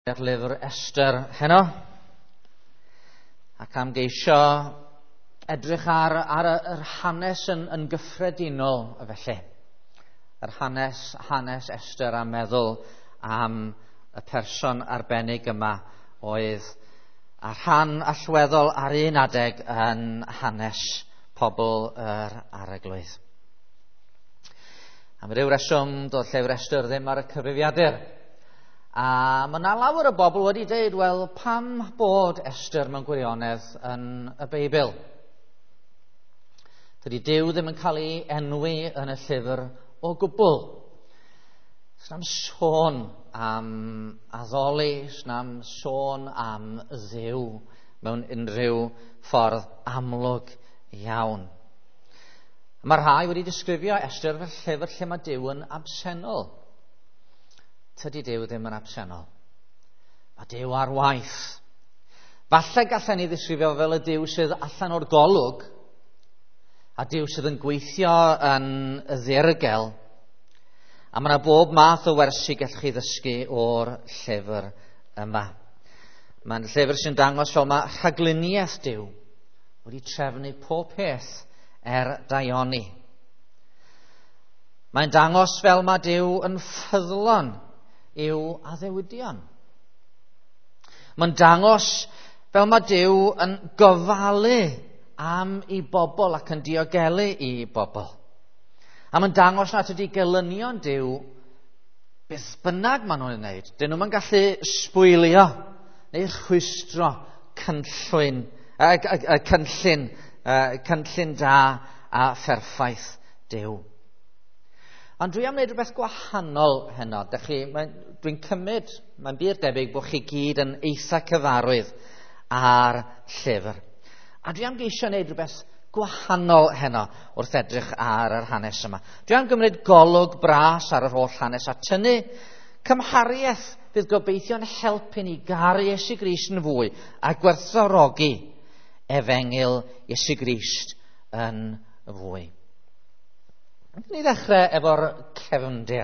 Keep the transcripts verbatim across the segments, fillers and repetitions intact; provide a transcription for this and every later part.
Yr lyfr Esther heno, ac am geisio edrych ar, ar yr hanes yn, yn gyffredinol felly. Yr hanes, hanes Esther a meddwl am y person arbennig yma oedd a rhan allweddol ar un adeg yn hanes pobl yr Arglwydd. Am ryw reswm doedd llyfr Esther ddim ar y cyfrifiadur. A mae yna lawer o bobl wedi dweud, wel, pam bod Esther mewn gwirionedd yn y Beibl? Dydy Duw ddim yn cael ei enwi yn y llyfr o gwbl. Snam sôn am addoli, snam sôn am Dduw mewn unrhyw ffordd amlwg iawn. Mae rhai wedi disgrifio Esther fel llyfr lle mae Duw yn absennol. Tydy Duw ddim yn absennol. Mae Duw ar waith. Falle gallen ni ddisgrifio fel y Duw sydd allan o'r golwg, a Duw sydd yn gweithio yn y ddirgel. A mae yna bob math o wersi gallwch chi ddysgu o'r llyfr yma. Mae'n llyfr sy'n dangos fel mae rhagluniaeth Duw wedi trefnu pob peth er daioni. Mae'n dangos fel mae Duw yn ffyddlon i'w addewidion. Mae'n dangos fel mae Duw yn gofalu am ei bobl ac yn diogelu i bobl. A mae'n dangos nad ydy gelynion Duw beth bynnag maen nhw'n wneud. Dyn nhw'n gallu sbwylio neu chwistro cynllun, uh, uh, cynllun, uh, cynllun da a pherffaith Duw. Ond dwi am wneud rhywbeth gwahanol heno. Dwi'n cymryd, mae'n byd debyg bod chi gyd yn eitha cyfarwydd ar llyfr. A dwi am geisio wneud rhywbeth gwahanol heno wrth edrych ar yr hanes yma. Dwi am gymryd golwg bras ar yr holl hanes a tynnu cymhariaeth bydd gobeithio'n helpu ni garu Iesu Grist yn fwy a gwerthfawrogi efengil Iesu Grist yn fwy. Ni ddechrau efo'r cefndir.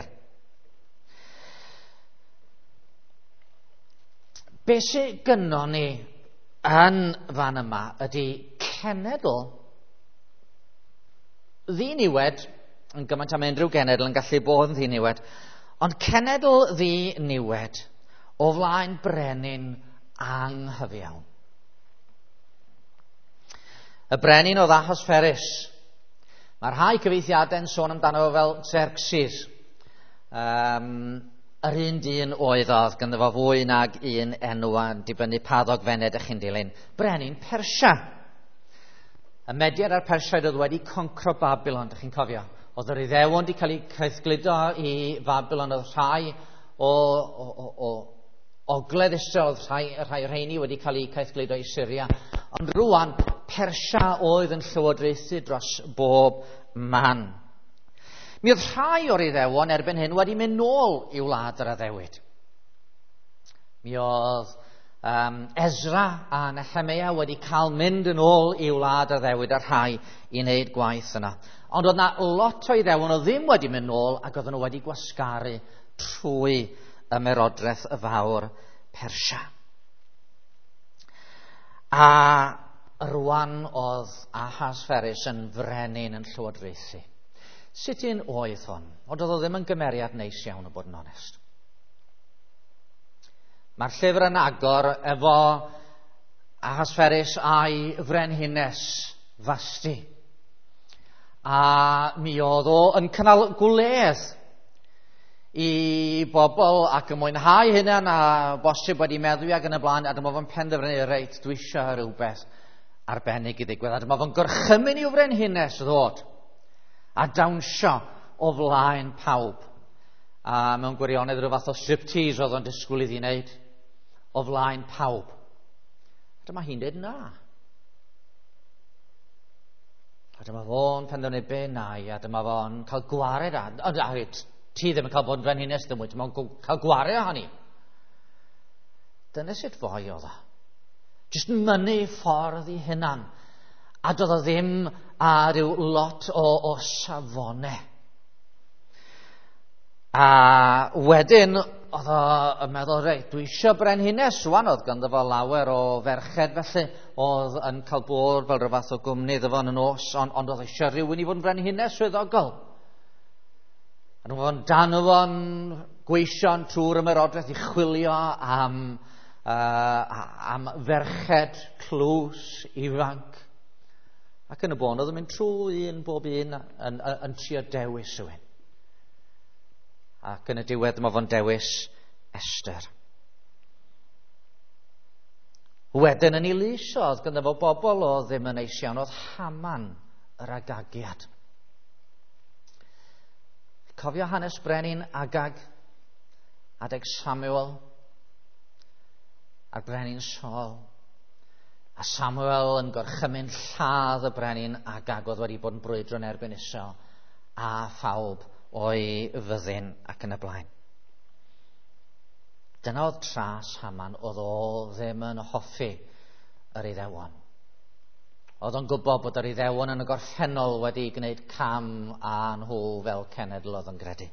Be sydd gynnon ni yn fan yma ydy cenedl ddiniwed, yn gymaint am unrhyw genedl yn gallu bod yn ddiniwed, ond cenedl ddiniwed o flaen brenin anghyfiawn. Y brenin oedd Ahasferus. Mae rhai cyfeithiadau yn sôn amdano fo fel Xerxes. Um, yr un dyn oedd oedd, ganddo fo fwy nag un enw a dibynnu pa ddogfennau ydych chi'n dilyn. Brenin Persia. Y Mediad a'r Persiaid oedd wedi concro Babylon, ydych chi'n cofio. Oedd yr Iddewon wedi cael ei caethgludo i Babylon, oedd rhai o, o, o, o ogledd Israel, oedd rhai, rhai rheini wedi cael ei caethgludo i Syria. Ond rwan, Persia oedd yn llywodraethu dros bob man. Mi oedd rhai o'r Iddewon erbyn hyn wedi mynd nôl i wlad yr Addewid. Mi oedd um, Ezra a Nehemia wedi cael mynd yn ôl i wlad yr Addewid a rhai i wneud gwaith yna. Ond oedd yna lot o Iddewon o ddim wedi mynd nôl ac oedd nhw wedi gwasgaru trwy ymerodraeth y fawr Persia. A rwan oedd Ahasferus yn frenin yn llywodraethu. Sut un oedd hwn? Ond oedd o ddim yn gymeriad neis iawn o bod yn onest. Mae'r llyfr yn agor efo Ahasferus a'i frenhines Fasti. A mi oedd o yn cynnal gwledd i bobl ac yn mwynhau hynna a bosib wedi meddwi ac yn y blaen, a dyma fo'n penderfynu reit, dwi eisiau rhywbeth arbennig i ddigwydd, a dyma fo'n gorchymyn i'w frenhines ddod a dawnsio o flaen pawb. A mewn gwirionedd rhyw fath o striptease oedd o'n disgwyl iddi wneud o flaen pawb. A dyma hi'n dweud na. A dyma fo'n penderfynu be nai, a dyma fo'n cael gwared a... a ti ddim yn cael bod yn frenhines ddim wedi, mae'n cael gwared o hynny. Dyna sut foi oedd o. Jyst yn mynnu ffordd i hynna'n. A doedd o ddim a ryw lot o, o safonau. A wedyn, oedd o'n meddwl, reit, dwi eisiau brenhines rwan, oedd ganddo fo lawer o ferched felly, oedd yn cael bwrdd fel rhyw fath o gwmni iddo fo yn y nos, ond, ond oedd eisiau rhywun i fod yn brenhines swyddogol. A nhw fo'n dan o fo'n gweision trwy'r ymerodraeth i chwilio am, uh, am ferched clws ifanc. Ac yn y bon, oedd yn mynd trwy un bob un yn, yn, yn trio dewis rhywun. Ac yn y diwedd mae fo'n dewis Esther. Wedyn yn Elisha, oedd gyda fo bobl o ddim yn eis iawn, oedd Haman yr Agagiad. Cofio hanes brenin Agag, adeg Samuel, a'r brenin Saul. A Samuel yn gorchymyn lladd y brenin Agag oedd wedi bod yn brwydro yn erbyn Israel, a phawb o'i fyddin ac yn y blaen. Dyna oedd tras Haman, oedd o ddim yn hoffi yr Iddewon. Oedd o'n gwybod bod yr Iddewon yn y gorffennol wedi gwneud cam a nhw fel cenedl oedd yn gredu.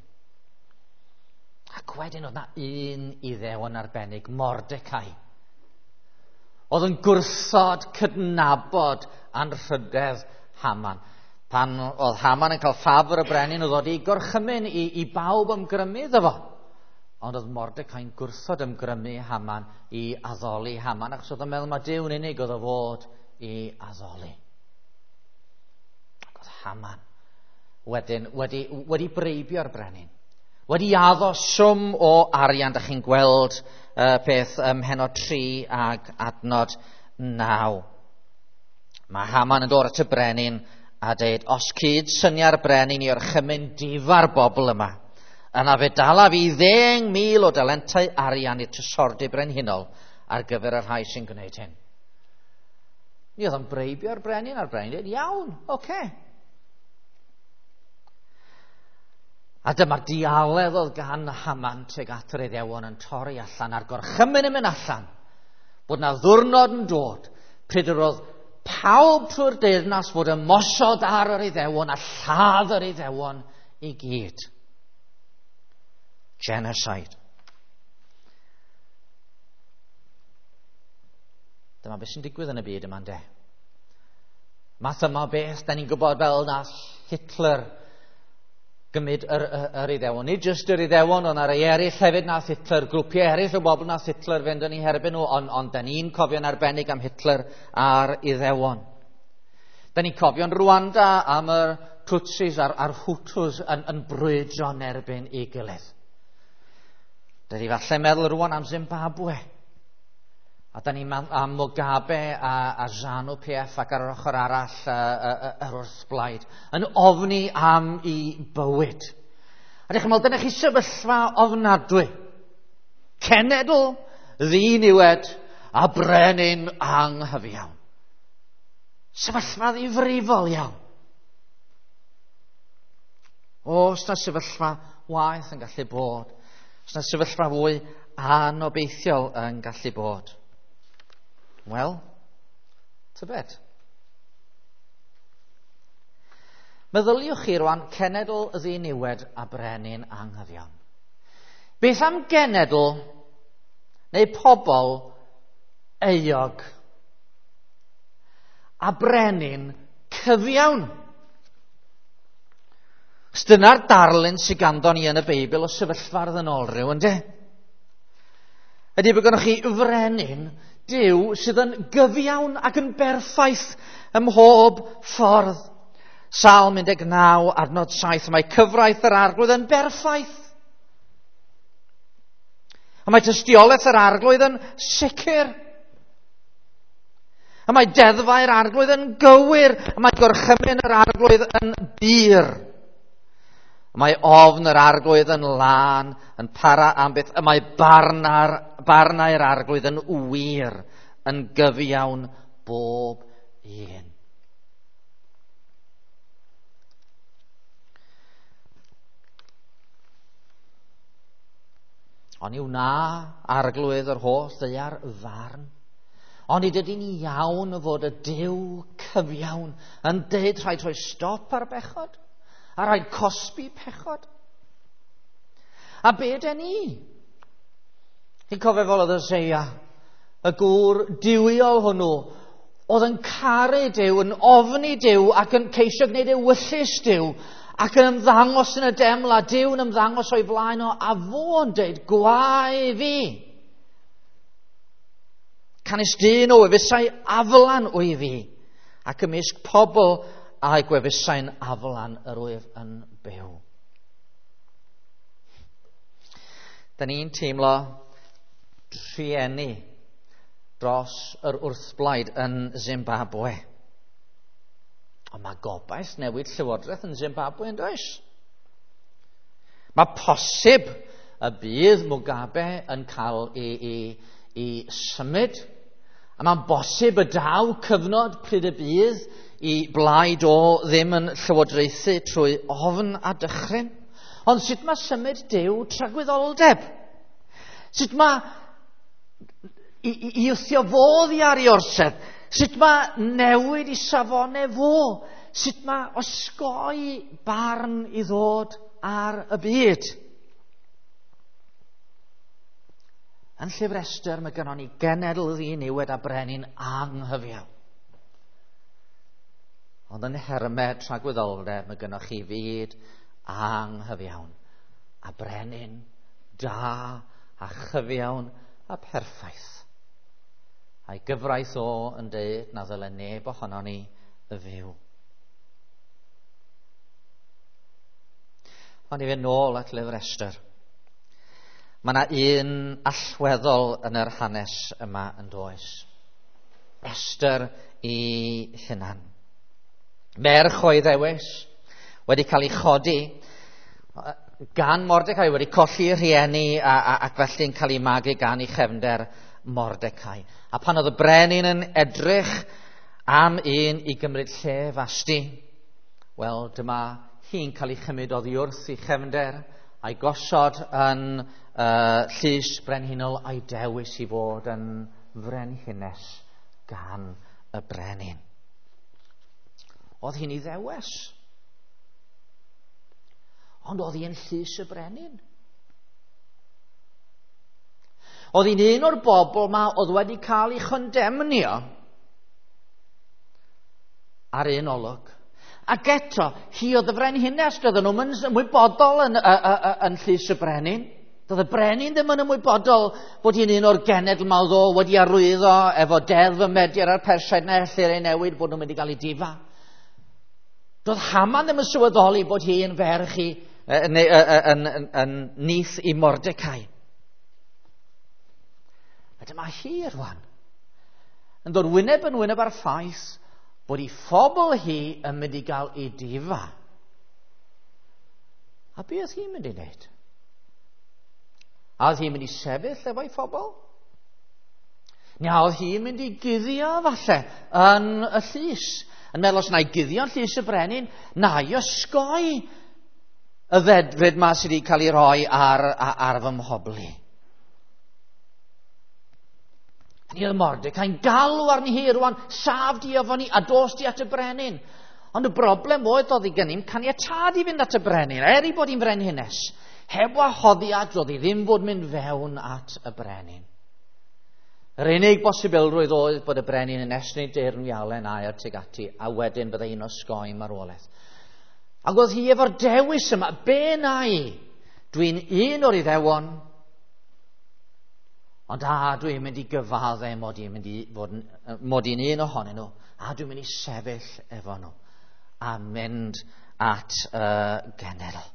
Ac wedyn oedd na un Iddewon arbennig, Mordecai. Oedd yn gwrthod cydnabod anrhydedd Haman. Pan oedd Haman yn cael ffafr y brenin, oedd oedd i gorchymyn i, i bawb ymgrymu iddo fo. Ond oedd Mordecai'n gwrthod ymgrymu Haman i addoli Haman, achos oedd yn meddwl mae Duw'n unig oedd o fod i addoli. Ac oedd Haman wedyn wedi, wedi breibio'r brenin. Wedi addo swm o arian, da chi'n gweld uh, beth ym mhenod tri ag adnod naw. Mae Haman yn dod at y brenin a dweud, os cyd synia'r brenin i orchymyn difa'r bobl yma, yna fe dala fi ddeng mil o dalentau arian i'r trysordy brenhinol ar gyfer y rhai sy'n gwneud hyn. Ni oedd yn breibio'r brenin a'r brenin dweud, iawn, oce. Okay. A dyma'r dialedd oedd gan Haman tuag at yr Iddewon yn torri allan a'r gorchymyn yn mynd allan, bod na ddwrnod yn dod, pryd yr oedd pawb trwy'r deyrnas fod ymosod ar yr Iddewon a lladd yr Iddewon i gyd. Genocide. Dyma beth sy'n digwydd yn y byd yma, ynde. Math yma beth, da ni'n gwybod fel nath Hitler gymryd yr, yr, yr Iddewon. Nid jyst yr Iddewon, ond ar ei eraill hefyd nath Hitler, grwpiau eraill o bobl nath Hitler fynd yn ei herbyn nhw, ond, ond da ni'n cofio'n arbennig am Hitler a'r Iddewon. Da ni'n cofio'n Rwanda am yr Tutsis a'r, ar Hutus yn, yn brwydro'n erbyn ei gilydd. Da ni falle meddwl rwan am Zimbabwe. A da ni'n am Mugabe a, a Zanu P F ac ar yr ochr arall yr wrthblaid, yn ofni am ei bywyd. A dych chi'n meddwl, dyna chi sefyllfa ofnadwy. Cenedl, ddiniwed a brenin anghyfiawn. Sefyllfa ddifrifol iawn. Os na sefyllfa waeth yn gallu bod, os na sefyllfa fwy anobeithiol yn gallu bod. Wel, tybed. Meddyliwch chi rwan cenedl ddiniwed a brenin anghyfiawn. Beth am genedl neu pobl euog a brenin cyfiawn? Os dyna'r darlun sy'n ganddo ni yn y Beibl o sefyllfa'r ddynolryw, ynde? Ydy bod gennych chi frenin Duw sydd yn gyfiawn ac yn berffaith ym mhob ffordd. Salm un deg naw, adnod saith, mae cyfraith yr arglwydd yn berffaith. A mae tystiolaeth yr arglwydd yn sicr. A mae deddfau'r arglwydd yn gywir. A mae gorchymyn yr arglwydd yn bir. Mae ofn yr arglwydd yn lân, yn para am beth, y mae barna'r, barnau'r arglwydd yn wir, yn gyfiawn bob un. Ond yw na arglwydd yr holl ddaear farn? Ond nid ydy'n iawn fod y Duw cyfiawn yn deud rhaid rhoi stop ar bechod? A rhaid cosbi pechod? A be den ni? Chi'n cofio fel oedd Eseia, y gŵr diwiol hwnnw, oedd yn caru Duw, yn ofni Duw, ac yn ceisio gwneud ei wyllus Duw, ac yn ymddangos yn y deml, a Duw yn ymddangos o'i flaen o, a fo yn dweud, gwae fi. Canis dyn o wefusau aflan o'i fi, ac ymysg pobl a'i gwefusau'n aflan yr wyf yn byw. Da ni'n teimlo trienni dros yr wrthblaid yn Zimbabwe. Ond mae gobaith newid llywodraeth yn Zimbabwe yn does. Mae posib y bydd Mugabe yn cael ei, ei, ei symud, a mae'n bosib y daw cyfnod pryd y bydd i blaid o ddim yn llywodraethu trwy ofn a dychryn. Ond sut mae symud Duw tragwyddoldeb? Sut mae i, i, i wthio fodd i ar ei orsedd? Sut mae newid i safonau fo? Sut mae osgoi barn i ddod ar y byd? Yn llyfr Ester mae gennym ni genedl ddiniwed a brenin anghyfiawn. Ond yn hermau tragwyddoldeb mae gennych chi fyd anghyfiawn a brenin da a chyfiawn a perffaith. A'i gyfraith o yn dweud na ddyle neb ohono ni y fyw. Ond i fynd nôl at lyfr Ester. Mae yna un allweddol yn yr hanes yma yn does. Ester i hunan. Merch o'i ddewis wedi cael ei chodi gan Mordecai, wedi colli rhieni a, a, ac felly'n cael ei magu gan ei chefnder Mordecai. A pan oedd y brenin yn edrych am un i gymryd lle fasti, wel dyma hi'n cael ei chymryd oddi wrth ei chefnder a'i gosod yn uh, llys brenhinol a'i dewis i fod yn frenhines gan y brenin. Oedd hi'n ei ddewis. Ond oedd hi'n llys y brenin. Oedd hi'n un o'r bobl ma oedd wedi cael ei chondemnio ar un olwg. Ac eto, hi oedd y frenhines, doedden nhw'n ymwybodol yn, yn llys y brenin. Doedd y brenin ddim yn ymwybodol bod hi'n un o'r genedl ma oedd o wedi arwyddo efo deddf y Media'r a'r Persiaid na ellir ei newid bod nhw'n mynd i gael ei difa. Doedd Haman ddim yn sylweddoli bod hi yn ferch i yn, yn, yn, yn, yn nith i Mordecai. A dyma hi rwan yn dod wyneb yn wyneb ar ffaith bod ei phobl hi yn mynd i gael ei difa. A be oedd hi'n mynd i wneud? A oedd hi'n mynd i sefyll efo'i phobl? Neu oedd hi'n mynd i guddio falle yn y llys? Yn meddwl os na i guddio'n llys y brenin, na i osgoi y ddedfryd ma sydd wedi cael ei roi ar, ar, ar fy mhobli. Ni oedd Mordecai'n galw arni hi rwan, saf di efo ni a dos di at y brenin. Ond y broblem oedd oedd hi gynnym caniatad i fynd at y brenin, er i bod hi'n frenhines. Heb wahoddiad roedd hi ddim fod mynd fewn at y brenin. Yr unig bosibilrwydd oedd bod y brenin yn esnu deirn wialen aer tuag ati, a wedyn byddai hi'n osgoi marwolaeth. Ac oedd hi efo'r dewis yma, be na i? Dwi'n un o'r iddewon, ond a dwi'n mynd i gyfaddau mod i'n mynd i fod yn, mod i'n un ohonyn nhw, a dwi'n mynd i sefyll efo nhw, a mynd at uh, genedl.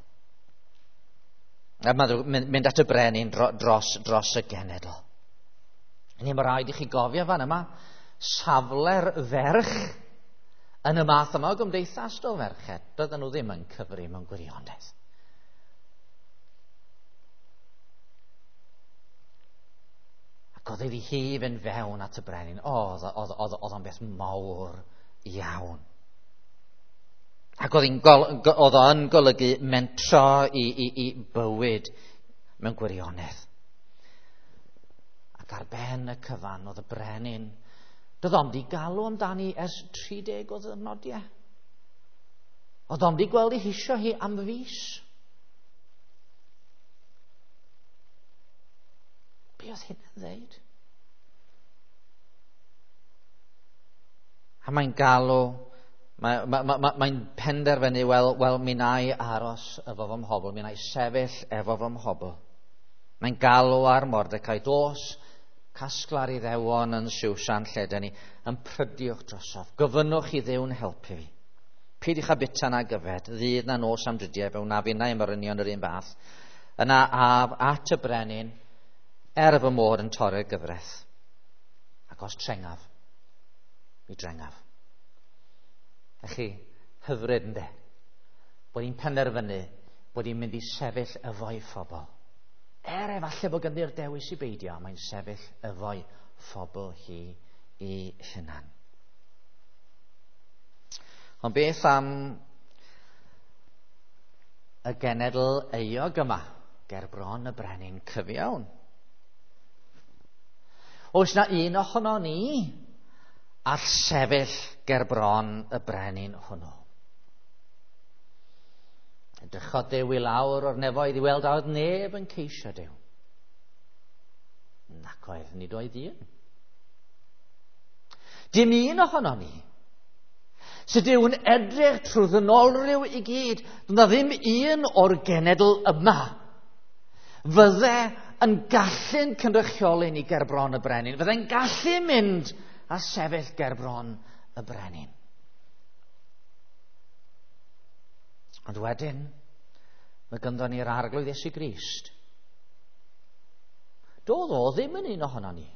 A mynd at y brenin dros, dros y genedl. Ni mae rhaid i chi gofio fan yma, safle'r ferch yn y math yma o gymdeithas o ferched, doedden nhw ddim yn cyfri mewn gwirionedd. Ac oedd iddi hi fynd fewn at y brenin, oedd o'n beth mawr iawn. Ac oedd o'n golygu mentro i, i, i bywyd mewn gwirionedd. Ac ar ben y cyfan oedd y brenin, doedd o'n di galw amdani ers tri deg o ddyrnodiau. Oedd o'n di gweld ei hisio hi am fis. Be oedd hyn yn ddeud? A mae'n galw, mae'n ma, ma, ma, ma penderfynu, wel, wel, mi na i aros efo fy mhobl, mi na i sefyll efo fy mhobl. Mae'n galw ar Mordecai, dos, casglar i ddewon yn Siwsan lle dyn ni, yn prydiwch drosof, gofynnwch i Dduw'n helpu fi. Peidiwch â bita na gyfed, ddydd na nos am drydiau, fe wna fi na i morynion yr un fath. Yna ab at y brenin, er fy mod yn torri'r gyfraith. Ac os trengaf, mi drengaf. Felly, hyfryd ynde, bod hi'n penderfynu bod hi'n mynd i sefyll efo'i phobl. Er efallai bod gynnu'r dewis i beidio, mae'n sefyll efo'i phobl hi i hunan. Ond beth am y genedl euog yma, ger bron y brenin cyfiawn? Oes na un ohono ni all sefyll ger bron y brenin hwnnw? Edrychodd Duw i lawr o'r nefoedd i weld a oedd neb yn ceisio Duw. Nac oedd, nid oedd un. Dim un ohono ni. Sydd Duw yn edrych trwy ddynolryw i gyd, dyna ddim un o'r genedl yma fydde yn gallu'n cynrychioli ni ger bron y brenin. Fydde'n gallu mynd a sefyll ger bron y brenin. Ond wedyn, mae gynddon ni'r arglwydd Iesu Grist. Doedd o ddim yn un ohono ni.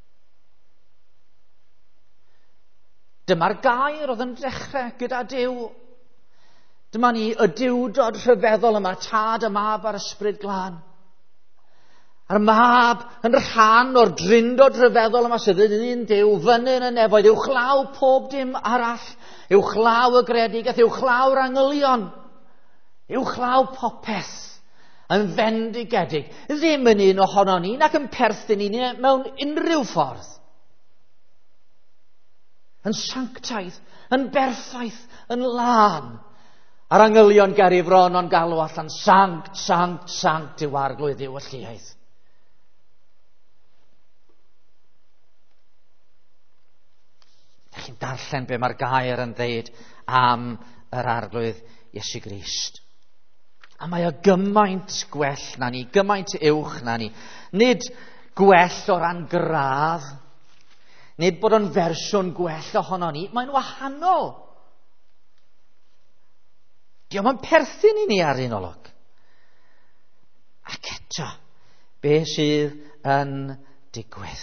Dyma'r gair oedd yn dechrau gyda Duw. Dyma ni y diwdod rhyfeddol yma, tad y mab a'r ysbryd glân. A'r mab yn rhan o'r drindod rhyfeddol yma sydd yn un Duw, fyny yn y nefoedd, yw chlaw pob dim arall, yw chlaw y gredigeth, yw chlaw'r angylion, yw chlaw popeth yn fendigedig. Ddim yn un ohono ni, nac yn perthyn i ni mewn unrhyw ffordd. Yn sanctaidd, yn berffaith, yn lân. A'r angylion ger i fron o'n galw allan, sanct, sanct, sanct yw arglwydd Duw y Lluaeth. Chi'n darllen be mae'r gair yn ddeud am yr arglwydd Iesu Grist. A mae o gymaint gwell na ni, gymaint uwch na ni. Nid gwell o ran gradd, nid bod o'n fersiwn gwell ohono ni, mae'n wahanol. Diolch yn perthyn i ni ar un olwg. Ac eto, be sydd yn digwydd?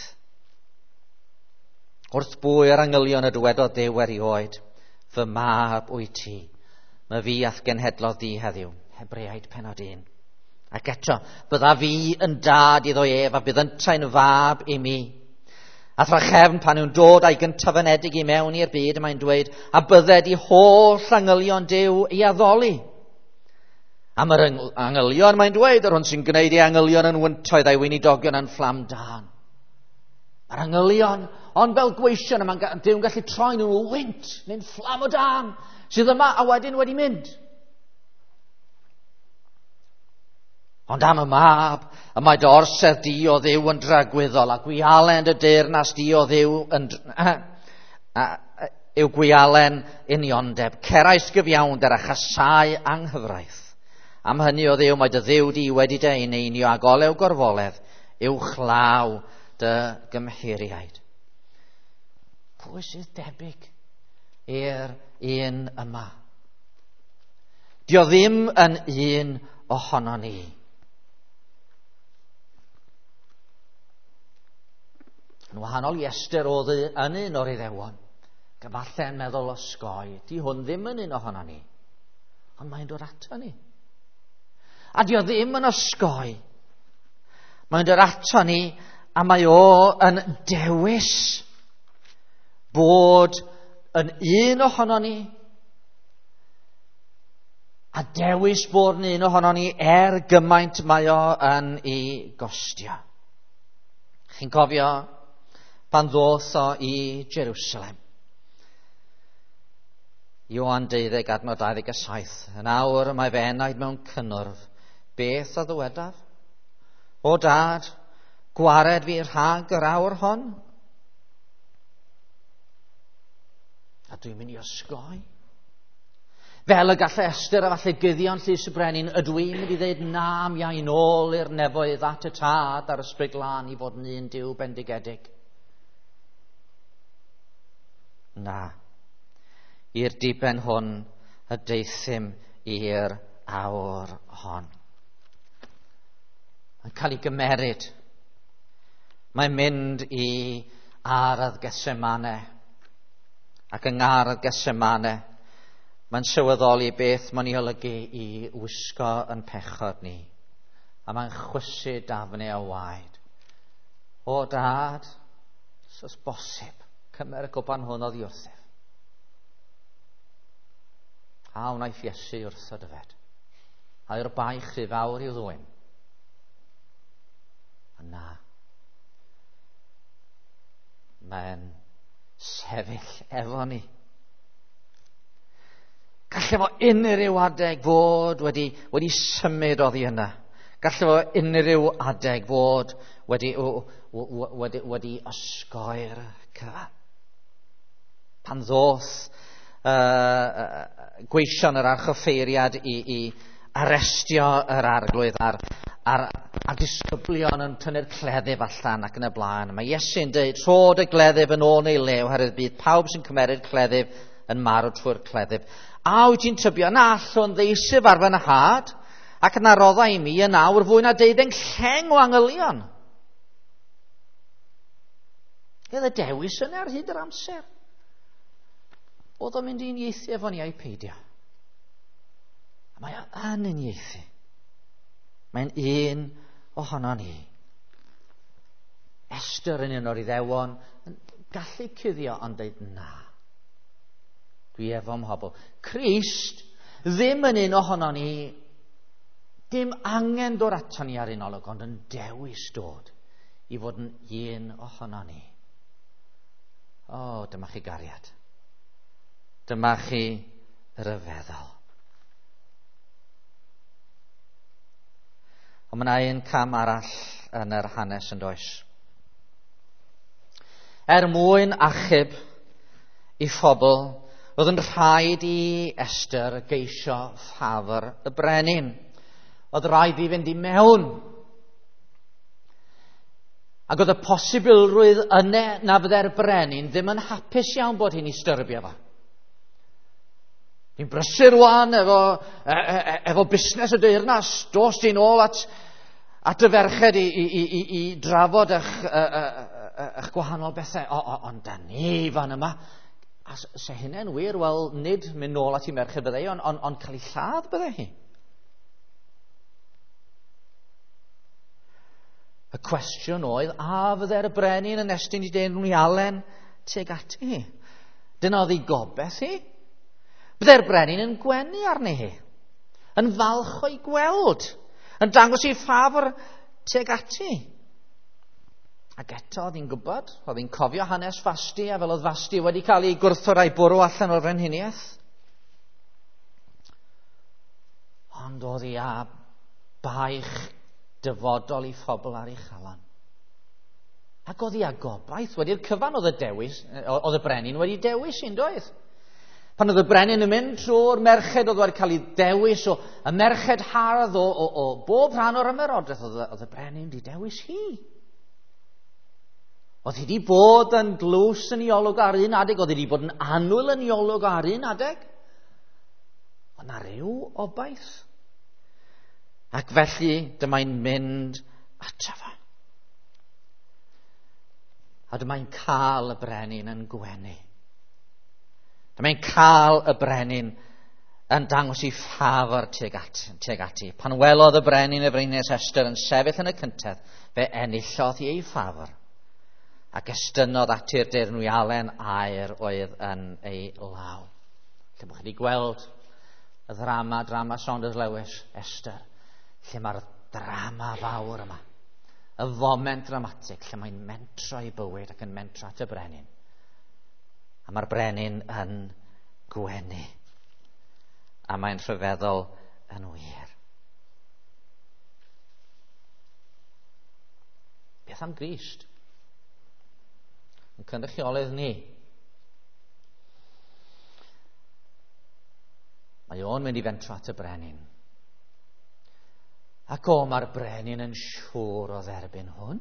Wrth bwy'r angylion y dywedodd Duw erioed, fy mab wyt ti, mae fi ath genhedlodd di heddiw, Hebreaid pennod un. Ac eto, bydda fi yn dad iddo ef, a bydd yntau'n fab i mi. A thra chefn pan yw'n dod a'i gyntafynedig i mewn i'r byd, mae'n dweud, a bydded i holl angylion Duw i addoli. Am yr angylion, mae'n dweud, yr hwn sy'n gwneud i angylion yn wyntoedd a'i weinidogion yn fflam dan. Yr angylion, ond fel gweision, mae'n Dyw'n gallu troi nhw'n wynt, neu'n fflam o dan, sydd yma a wedyn wedi mynd. Ond am y mab, y mae dy orsedd di o Dduw yn dragwyddol, a gwialen dy deyrnas di o Dduw yn, a, a, a, yw gwialen uniondeb, cerais gyfiawnder a chasau anghyfraith. Am hynny o Dduw, mae dy Dduw di wedi dy eineinio ag olew gorfoledd, yw chlaw dy gymheriaid. Pwy sydd debyg i'r un yma? Dio ddim yn un ohono ni. Yn wahanol i Ester oedd yn un o'r Iddewon. Gyfalle'n meddwl osgoi, di hwn ddim yn un ohono ni. Ond mae'n dod ato ni. A di o ddim yn osgoi. Mae'n dod ato ni a mae o yn dewis bod yn un ohono ni. A dewis bod yn un ohono ni er gymaint mae o yn ei gostio. Chi'n cofio pan ddoth o i Jerusalem. Ioan deuddeg adnod dau ddeg saith. Yn awr mae fe enaid mewn cynnwrf. Beth o ddywedaf? O dad, Gwared fi rhag yr awr hon? A dwi'n mynd i osgoi. Fel y gall Esther a falle Gyddion llys y brenin, ydw i'n mynd i ddweud na am iawn ôl i'r nefoedd at y tad ar ysbryd glân i fod yn un Duw bendigedig. Na. I'r diben hwn y deithim i'r awr hon. Mae'n cael ei gymeryd. Mae'n mynd i ardd Getsemane. Ac yng ngardd Getsemane, mae'n sylweddoli beth mae'n ei olygu i wisgo yn pechod ni. A mae'n chwysu dafnau o waed. O dad, os oes bosib, cymer y gwpan hwn o ddiwrthif. A wnaeth Iesu wrth o dyfed. A yw'r baich rhy fawr i'w ddwyn. A na. Mae'n sefyll efo ni. Gall efo unrhyw adeg fod wedi, wedi symud oddi yna. Gall efo unrhyw adeg fod wedi, wedi, wedi osgoi'r cyfa. Pan ddoth uh, uh, gweision yr archoffeiriad i, i arestio yr arglwydd ar, ar, a disgyblion yn tynnu'r cleddyf allan ac yn y blaen. Mae Iesu'n dweud, rhod y gleddyf yn ôl neu lew, herwydd bydd pawb sy'n cymeryd cleddyf yn marw trwy'r cleddyf. A wyt ti'n tybio, na allwn ddeisif ar fy nhad, ac yna rodda i mi yn awr fwy na deuddeng lleng o angylion. Oedd y dewis yna ar hyd yr amser. Oedd o'n mynd i'n ieithu efo ni a'i peidio. A mae o'n yn ieithu. Mae'n un ohono ni. Esther yn un o'r Iddewon yn gallu cuddio ond dweud na. Dwi efo mhobl. Crist ddim yn un ohono ni. Dim angen dod ato ni ar un olwg, ond yn dewis dod i fod yn un ohono ni. O, dyma chi gariad. Dyma chi ryfeddol. Ond mae yna un cam arall yn yr hanes yn does. Er mwyn achub i phobl, oedd yn rhaid i Esther geisio ffafr y brenin. Oedd rhaid i fynd i mewn. Ac oedd y posibilrwydd yna na fydde'r brenin ddim yn hapus iawn bod hi'n ei styrbio fo. Fi'n brysur rwan efo, e, e, efo busnes y deyrnas, dos di'n ôl at, at y ferched i, i, i, i drafod eich, eich gwahanol bethau. O, o, ond da ni fan yma. A se hynny'n wir, wel, nid mynd nôl at i merched byddai, ond on, on cael ei lladd byddai hi. Y cwestiwn oedd, a fydde'r brenin yn estyn i den nhw'n Alen teg ati hi. Dyna oedd ei gobeth hi. Bydde'r brenin yn gwenu arni hi, yn falch o'i gweld, yn dangos i ffafr teg ati. Ac eto oedd hi'n gwybod, oedd hi'n cofio hanes Fasti, a fel oedd Fasti wedi cael ei gwrthod a'i bwrw allan o'r frenhiniaeth. Ond oedd hi a baich dyfodol i phobl ar ei chalan. Ac oedd hi a gobaith, wedi'r cyfan oedd y dewis, oedd y brenin wedi dewis i'n doedd. Pan oedd y brenin yn mynd trwy'r merched oedd wedi cael ei dewis o y merched hardd o, o, o bob rhan o'r ymerodraeth, oedd, oedd y brenin wedi dewis hi. Oedd hi wedi bod yn glws yn ei olwg ar un adeg, oedd hi wedi bod yn annwyl yn ei olwg ar un adeg. Oedd na ryw obaith. Ac felly dyma'n mynd ato fo. A dyma'n cael y brenin yn gwenu. Dyma'n cael y brenin yn dangos i ffafr tuag ati, tuag ati. Pan welodd y brenin y frenhines Esther yn sefyll yn y cyntedd, fe enillodd i ei ffafr. Ac estynodd ati'r deyrnwyalen aer oedd yn ei law. Lle bod chi wedi gweld y ddrama, drama Saunders Lewis, Esther, lle mae'r drama fawr yma. Y foment dramatig lle mae'n mentro i bywyd ac yn mentro at y brenin. A mae'r brenin yn gwenu. A mae'n rhyfeddol yn wir. Beth am Grist? Yn cynrychiolydd ni. Mae o'n mynd i fentro at y brenin. Ac o, mae'r brenin yn siŵr o dderbyn hwn.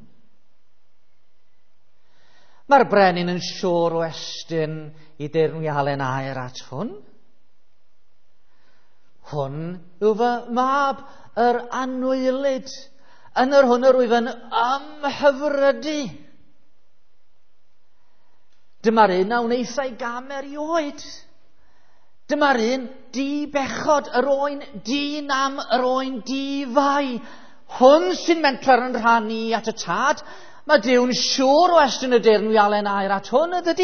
Mae'r brenin yn siŵr o estyn i deyrnwialen aer at hwn. Hwn yw fy mab yr anwylid. Yn yr hwn yr wyf yn ymhyfrydu. Dyma'r un a wneithau gamer i oed. Dyma'r un di bechod, yr oen di nam, yr oen di fai. Hwn sy'n mentrar yn rhannu at y tad. Mae Dyw'n siŵr o estyn y deyrnwialen aer at hwn, ydy?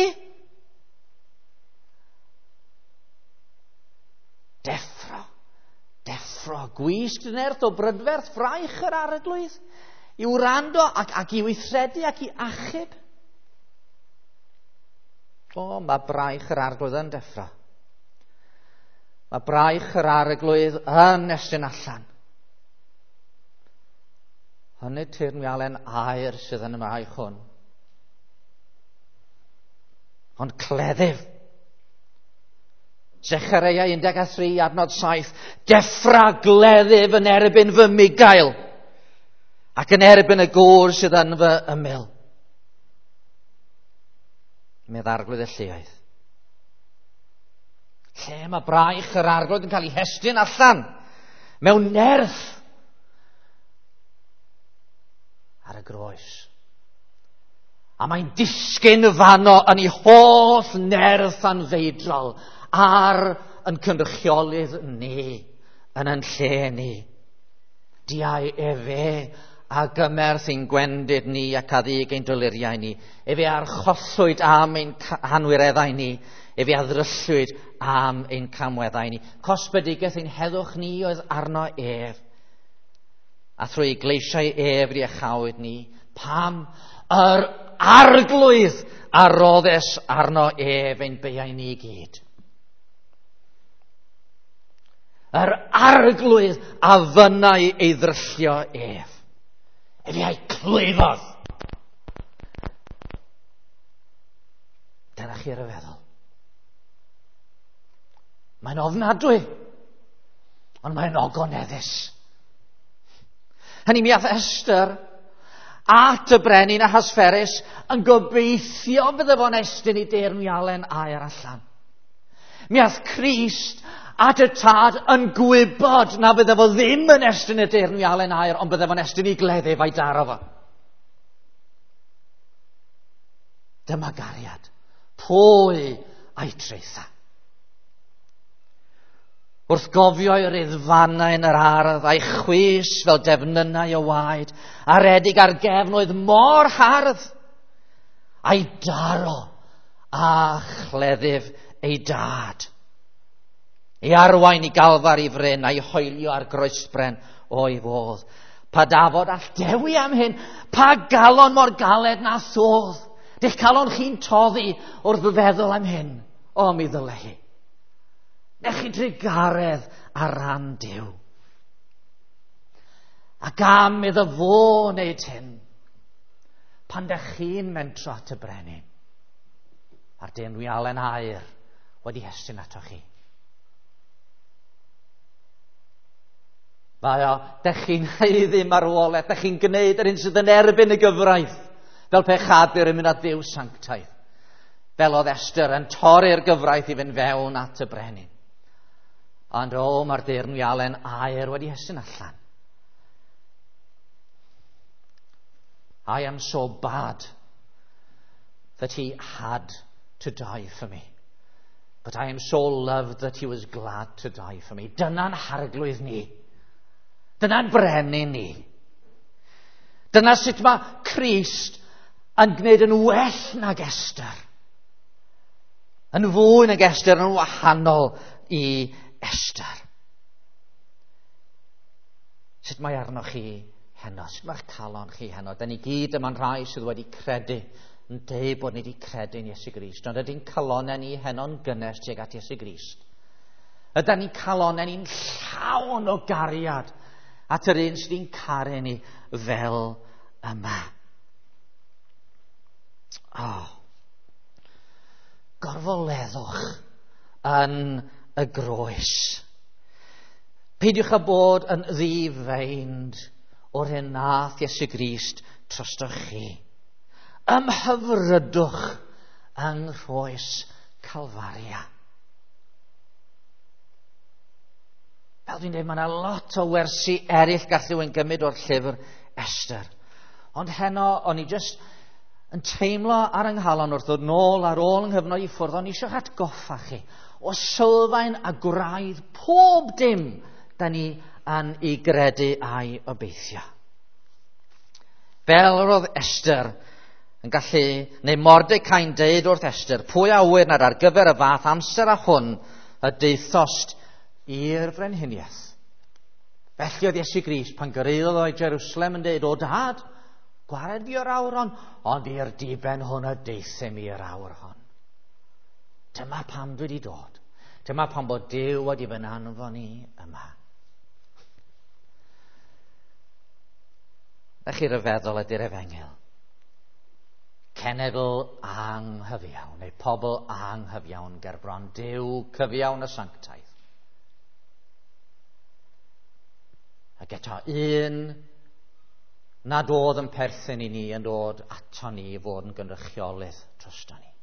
Deffro, deffro, gwysg yn erth o brydferth fraich yr arglwydd, i wrando ac, ac i weithredu ac i achub. O, mae braich yr arglwydd yn deffro. Mae braich yr arglwydd yn estyn allan. Hynny teyrnwialen aer sydd yn y maich hwn. Ond cleddyf. Secharia un deg a thri adnod saith. Deffra gleddyf yn erbyn fy migael. Ac yn erbyn y gŵr sydd yn fy ymyl. Medd arglwydd y lleoedd. Lle mae braich yr arglwydd yn cael ei hestyn allan mewn nerth ar y groes. A mae'n disgyn fanno yn ei holl nerth anfeidrol ar yn cynrychiolydd ni, yn yn lle ni. Diau efe a gymerth ein gwendid ni ac addig ein dyluriau ni. Efe archollwyd am ein hanwireddau ni. Efe addryllwyd am ein camweddau ni. Cosbedigaeth ein heddwch ni oedd arno ef. A thrwy gleisiau ef di echawyd ni. Pam yr arglwydd a roddes arno ef ein beiau ni gyd. Yr arglwydd a fynnau ei ddryllio ef. Efe ai clwyfodd. Dyna chi'r y feddwl. Mae'n ofnadwy, ond mae'n ogoneddus. Hynny mi ath Ester at y brenin Ahasferus yn gobeithio bydde fo'n estyn i deyrnwialen aer allan. Mi ath Crist at y tad yn gwybod na bydde fo ddim yn estyn y deyrnwialen aer, ond bydde fo'n estyn i gleddyf a'i daro fo. Dyma gariad. Pwy a'i treitha. Wrth gofio i'r iddfannau yn yr ardd, a'i chwys fel defnynnau o waed, a redig ar gefn oedd mor hardd, a'i daro a chleddyf ei dad. Ei arwain i galfar i fryn, a'i hoelio ar groesbren o'i fodd. Pa dafod all dewi am hyn, pa galon mor galed na thodd. Dych calon chi'n toddi wrth feddwl am hyn, o mi ddyle hi. Nech chi drigaredd ar ran Duw. Ac am iddo fo wneud hyn, pan dych chi'n mentro at y brenin, a'r deyrnwialen aer wedi hestyn ato chi. Mae o, dych chi'n heiddi marwolaeth, dych chi'n gwneud yr un sydd yn erbyn y gyfraith, fel pechadur yn mynd at Dduw sanctaidd. Fel oedd Ester yn torri'r gyfraith i fynd fewn at y brenin. Ond o, mae'r deyrnwialen aer wedi hestyn allan. I am so bad that he had to die for me. But I am so loved that he was glad to die for me. Dyna'n harglwydd ni. Dyna'n brenin ni. Dyna sut mae Crist yn gwneud yn well nag Ester. Yn fwy nag Ester, yn wahanol i Ester. Sut mae arno chi heno? Sut mae'ch calon chi heno? Da ni gyd yma'n rhai sydd wedi credu, yn deud bod ni wedi credu yn Iesu Grist. Ond ydy'n calonau ni heno'n gynnes tuag at Iesu Grist? Ydyn ni'n calonau ni'n llawn o gariad at yr un sydd i'n caru ni fel yma? Oh. Gorfoleddwch yn y groes. Peidiwch â bod yn ddifeind o'r hyn nath Iesu Grist trostoch chi. Ymhyfrydwch yng nghrys Calfaria. Fel dwi'n dweud, mae yna lot o wersi eraill gall rhywun gymryd o'r llyfr Esther. Ond heno, o'n i jyst yn teimlo ar ynghalon wrth ddod nôl ar ôl yng nghyfnod i ffwrdd, o'n i eisiau atgoffa chi o sylfaen a gwraidd pob dim da ni yn ei gredu a'i obeithio. Fel roedd Esther yn gallu, neu Mordecai'n deud wrth Esther, pwy a wyr nad ar gyfer y fath amser a hwn y deithost i'r frenhiniaeth. Felly oedd Iesu Grist pan gyrraeddodd o i Jerusalem yn deud, o dad, gwared fi o'r awr hon, ond i'r diben hwn y deithim i'r awr hon. Dyma pam dwi wedi dod. Dyma pam bod Duw wedi fy anfon ni yma. Ych chi ryfeddol ydy'r Efengil. Cenedl anghyfiawn, neu pobl anghyfiawn gerbron. Duw cyfiawn y sanctaeth. Ac eto un nad oedd yn perthyn i ni yn dod ato ni i fod yn gynrychiolydd trosto ni.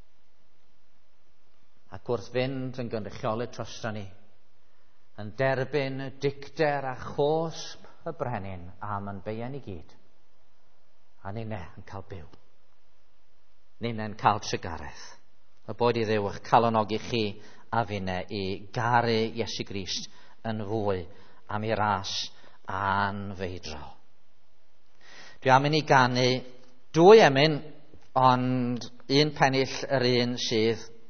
Ac wrth fynd yn gynrychiolydd trosto ni, yn derbyn dicter a chosb y brenin am yn beien i gyd. A ninne yn cael byw. Ninne yn cael trigareth. Y bod i Dduw eich calonogi chi a finne i garu Iesu Grist yn fwy am ei ras anfeidrol. Dwi am i ni ganu dwy emyn, ond un pennill yr un sydd